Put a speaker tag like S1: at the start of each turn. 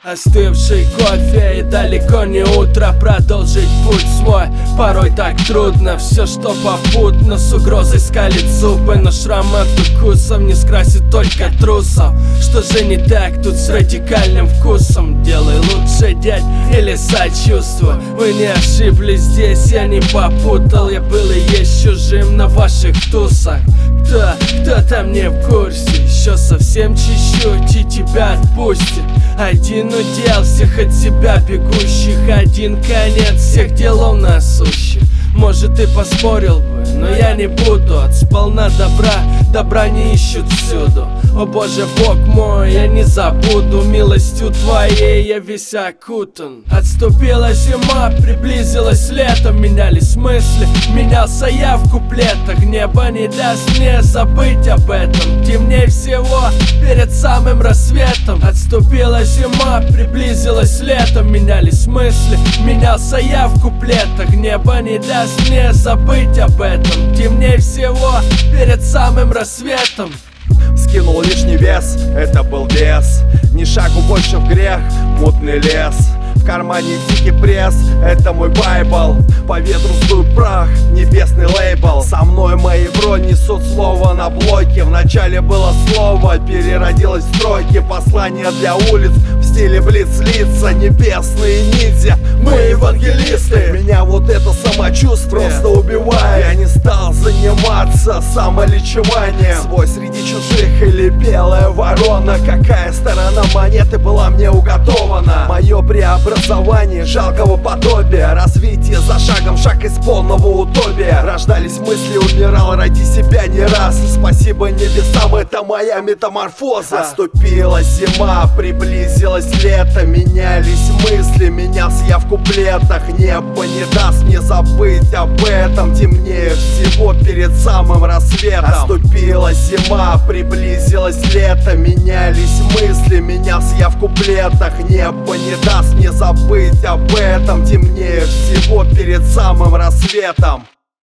S1: Остывший кофе и далеко не утро. Продолжить путь свой порой так трудно. Все, что попутно, с угрозой скалит зубы. Но шрам от укусов не скрасит только трусов. Что же не так тут с радикальным вкусом? Делай лучше, дядь, или сочувствуй. Вы не ошиблись здесь, я не попутал. Я был и есть чужим на ваших тусах. Кто там не в курсе? Еще совсем чуть-чуть и тебя отпустит. Один удел всех от себя бегущих, один конец всех делов насущих. Может, ты поспорил бы, но я не буду. От сполна добра не ищут всюду. О Боже, Бог мой, я не забуду. Милостью Твоей я весь окутан. Отступила зима, приблизилось лето. Менялись мысли, менялся я в куплетах. Небо не даст мне забыть об этом. Темней всего перед самым рассветом. Отступила зима, приблизилось лето. Менялись мысли, менялся я в куплетах. Небо не даст мне забыть об этом. Темней всего перед самым рассветом.
S2: Скинул лишний вес, это был вес. Ни шагу больше в грех, мутный лес. В кармане дикий пресс, это мой байбл. По ветру сдует прах, небесный лейбл. Со мной мои бро несут слово на блоке. Вначале было слово, переродилось в строки. Послание для улиц в стиле блиц-лица. Небесные ниндзя, мы евангелисты. Меня вот это самочувствие просто убивает. Я не стал заниматься самолечеванием. Свой среди чужих или белая ворона. Какая сторона монеты была мне уготована? Мое преобразование жалкого подобия. Развитие за шагом, шаг из полного утопия. Рождались мысли, умирал ради себя не раз. Спасибо небесам, это моя метаморфоза. Отступила зима, приблизилось лето. Менялись мысли, менялся я в куплетах. Небо не даст мне забыть об этом. Темнее всего перед самым рассветом. Отступила зима, приблизилось лето. Менялись мысли, менялся я в куплетах. Небо не даст мне забыть об этом. Темнее всего перед самым рассветом.